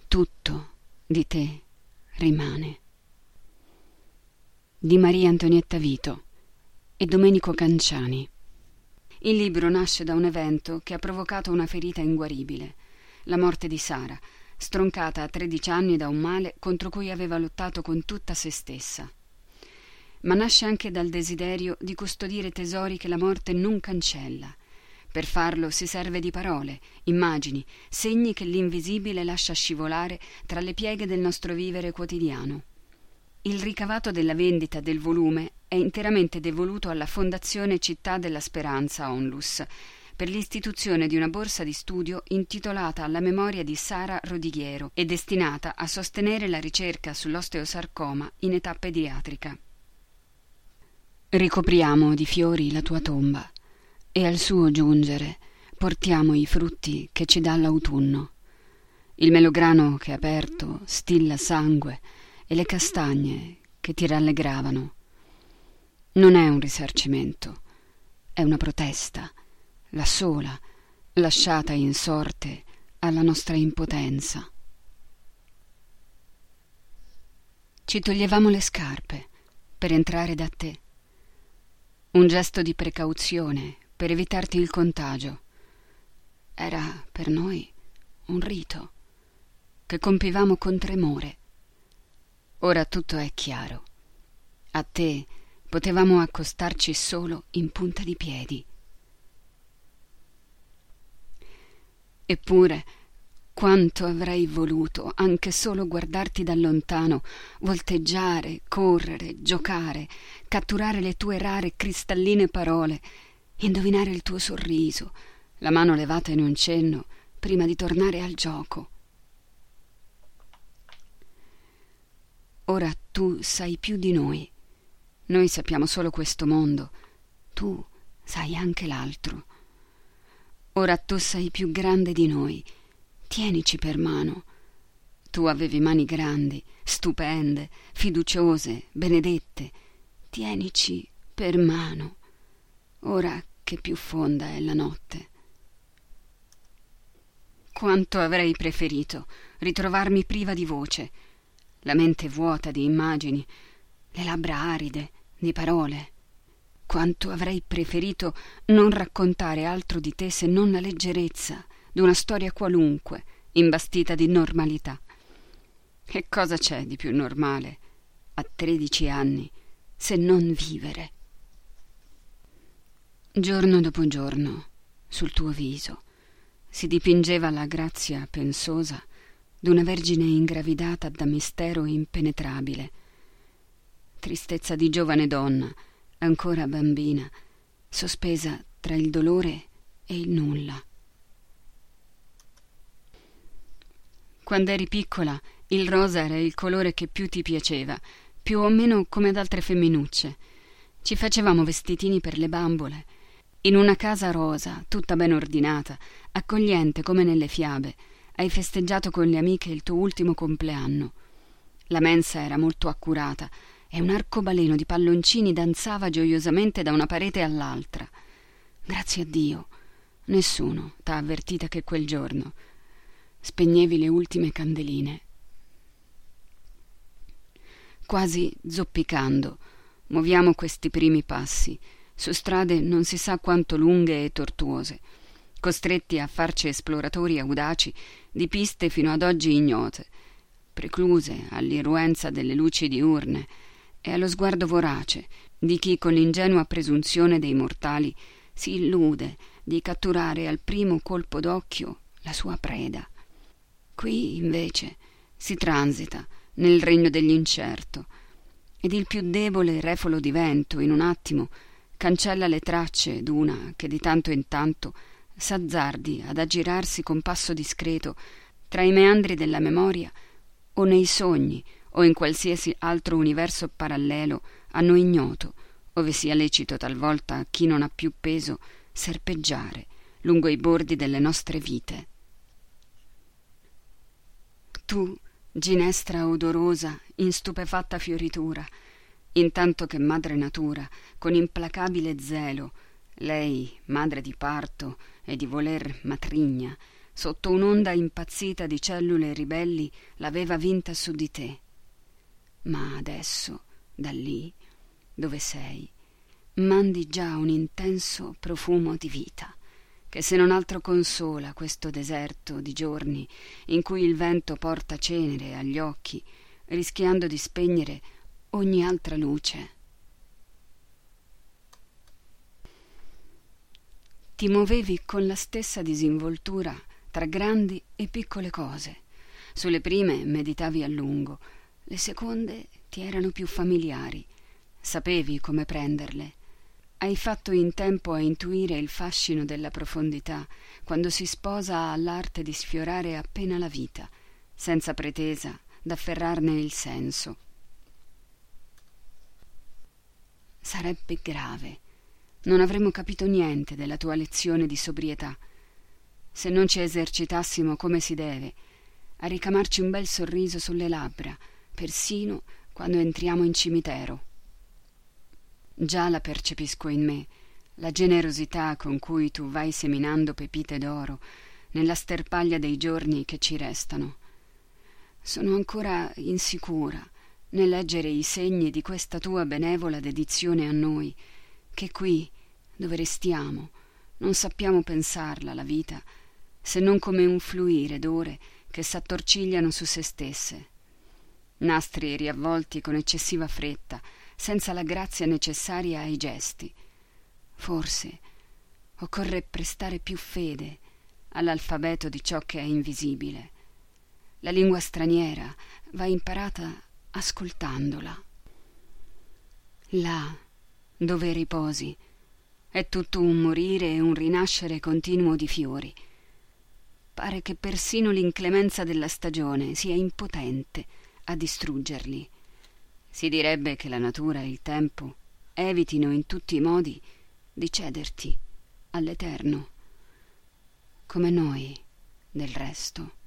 tutto di te rimane. Di Maria Antonietta Vito e Domenico Canciani. Il libro nasce da un evento che ha provocato una ferita inguaribile, la morte di Sara, stroncata a 13 anni da un male contro cui aveva lottato con tutta se stessa. Ma nasce anche dal desiderio di custodire tesori che la morte non cancella. Per farlo si serve di parole, immagini, segni che l'invisibile lascia scivolare tra le pieghe del nostro vivere quotidiano. Il ricavato della vendita del volume è interamente devoluto alla Fondazione Città della Speranza Onlus per l'istituzione di una borsa di studio intitolata alla memoria di Sara Rodighiero e destinata a sostenere la ricerca sull'osteosarcoma in età pediatrica. Ricopriamo di fiori la tua tomba e al suo giungere portiamo i frutti che ci dà l'autunno. Il melograno che aperto stilla sangue e le castagne che ti rallegravano. Non è un risarcimento, è una protesta, la sola, lasciata in sorte alla nostra impotenza. Ci toglievamo le scarpe per entrare da te. Un gesto di precauzione per evitarti il contagio. Era per noi un rito che compivamo con tremore. Ora tutto è chiaro. A te potevamo accostarci solo in punta di piedi. Eppure, quanto avrei voluto anche solo guardarti da lontano, volteggiare, correre, giocare, catturare le tue rare cristalline parole, indovinare il tuo sorriso, la mano levata in un cenno prima di tornare al gioco. Ora tu sai più di noi. Noi sappiamo solo questo mondo. Tu sai anche l'altro. Ora tu sei più grande di noi. Tienici per mano. Tu avevi mani grandi, stupende, fiduciose, benedette. Tienici per mano. Ora che più fonda è la notte. Quanto avrei preferito ritrovarmi priva di voce, la mente vuota di immagini, le labbra aride di parole. Quanto avrei preferito non raccontare altro di te se non la leggerezza d'una storia qualunque, imbastita di normalità. Che cosa c'è di più normale a 13 anni se non vivere? Giorno dopo giorno, sul tuo viso, si dipingeva la grazia pensosa d'una vergine ingravidata da mistero impenetrabile. Tristezza di giovane donna, ancora bambina, sospesa tra il dolore e il nulla. Quando eri piccola, il rosa era il colore che più ti piaceva, più o meno come ad altre femminucce. Ci facevamo vestitini per le bambole. In una casa rosa, tutta ben ordinata, accogliente come nelle fiabe, hai festeggiato con le amiche il tuo ultimo compleanno. La mensa era molto accurata e un arcobaleno di palloncini danzava gioiosamente da una parete all'altra. Grazie a Dio, nessuno t'ha avvertita che quel giorno spegnevi le ultime candeline. Quasi zoppicando, muoviamo questi primi passi su strade non si sa quanto lunghe e tortuose, costretti a farci esploratori audaci di piste fino ad oggi ignote, precluse all'irruenza delle luci diurne e allo sguardo vorace di chi con l'ingenua presunzione dei mortali si illude di catturare al primo colpo d'occhio la sua preda. Qui invece si transita nel regno dell'incerto ed il più debole refolo di vento in un attimo cancella le tracce d'una che di tanto in tanto s'azzardi ad aggirarsi con passo discreto tra i meandri della memoria o nei sogni o in qualsiasi altro universo parallelo a noi ignoto, ove sia lecito talvolta a chi non ha più peso serpeggiare lungo i bordi delle nostre vite. Tu, ginestra odorosa in stupefatta fioritura, intanto che madre natura, con implacabile zelo, lei, madre di parto e di voler matrigna, sotto un'onda impazzita di cellule ribelli, l'aveva vinta su di te. Ma adesso, da lì, dove sei, mandi già un intenso profumo di vita, che se non altro consola questo deserto di giorni in cui il vento porta cenere agli occhi, rischiando di spegnere ogni altra luce. Ti muovevi con la stessa disinvoltura tra grandi e piccole cose. Sulle prime meditavi a lungo, le seconde ti erano più familiari, sapevi come prenderle. Hai fatto in tempo a intuire il fascino della profondità quando si sposa all'arte di sfiorare appena la vita, senza pretesa d'afferrarne il senso. Sarebbe grave. Non avremmo capito niente della tua lezione di sobrietà se non ci esercitassimo come si deve a ricamarci un bel sorriso sulle labbra, persino quando entriamo in cimitero. Già la percepisco in me, la generosità con cui tu vai seminando pepite d'oro nella sterpaglia dei giorni che ci restano. Sono ancora insicura nel leggere i segni di questa tua benevola dedizione a noi, che qui, dove restiamo, non sappiamo pensarla la vita, se non come un fluire d'ore che s'attorcigliano su se stesse. Nastri riavvolti con eccessiva fretta, senza la grazia necessaria ai gesti. Forse occorre prestare più fede all'alfabeto di ciò che è invisibile. La lingua straniera va imparata ascoltandola. Là, dove riposi, è tutto un morire e un rinascere continuo di fiori. Pare che persino l'inclemenza della stagione sia impotente a distruggerli. Si direbbe che la natura e il tempo evitino in tutti i modi di cederti all'eterno, come noi del resto.